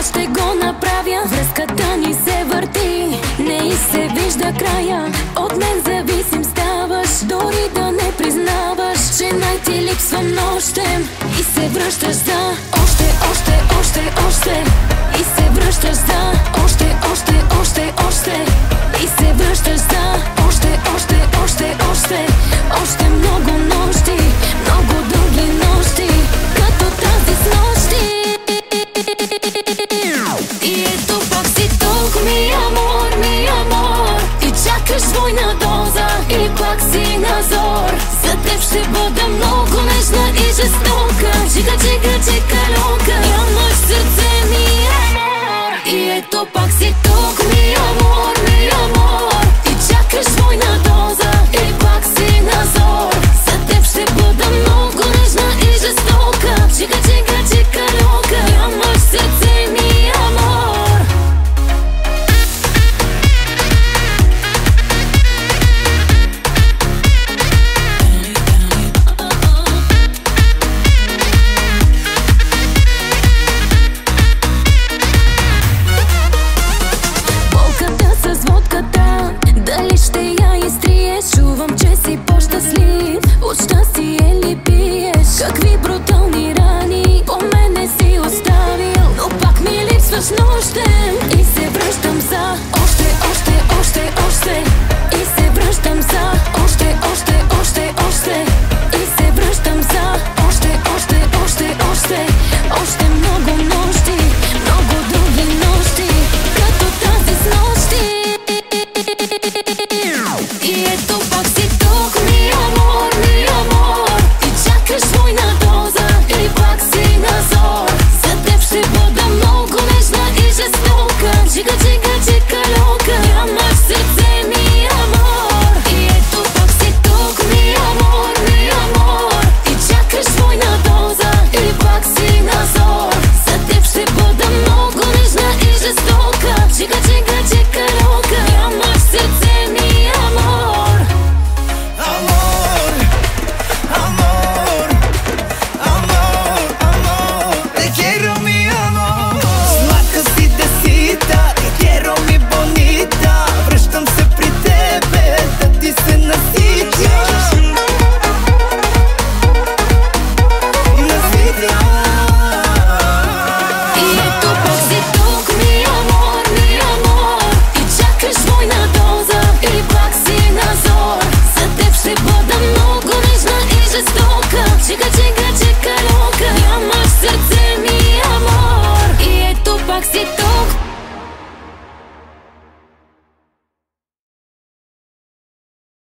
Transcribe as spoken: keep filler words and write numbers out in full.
ще го направя. Връзката ни се върти, не и се вижда края. От мен зависим ставаш, дори да не признаваш, че най-ти липсвам нощем. И се връщаш за още, още, още, още. И се връщаш за още, още, още, още. И се връщаш за още, още, още, още. Още много нощи, много дълги нощи, като тази с нощи. И ето пак си тук, ми амор, ми амор. И чакаш двойна доза, и пак си на зор. За теб ще бъда много нежна и жестока. Чика, чика, чика, лока. Нямаш сърце, ми амор. И ето пак си тук, ми амор, ми амор. И чакаш двойна доза, и пак си на зор. За теб ще бъда много нежна и жестока. Чика, чика, чика, лока. Нямаш сърце, ми амор. Болката с водката, дали ще я изтриеш? Чувам, че си по-щастлив, от щастие ли пиеш? Какви брутални рани по мене си оставил, но пак ми липсваш нощем. И се връщам за още, още, още, още. И се връщам за още, още, още, още. И се връщам за още, още, още, още. Още много нощи, много дълги нощи, като тази с нощи. И ето пак си тук, ми амор, ми амор. И чакаш двойна доза, и пак си на зор. За теб ще бъда много нежна и жестока. Чика, чика, чика, лока. Нямаш сърце, ми амор. И ето пак си тук, ми амор, ми амор. И чакаш двойна доза, и пак си на зор. За теб ще бъда много нежна и жестока. Чика, чика, чика, лока. Нямаш сърце, ми амор. Amor, amor, amor, amor. Te quiero, mi amor. Slatка си десита, te quiero, mi bonita. Връщам се при тебе, да ти се наситя. Наситя. И ето пак си тук, ми амор, ми амор. И чакаш двойна доза, и пак си на зор. За теб ще бъда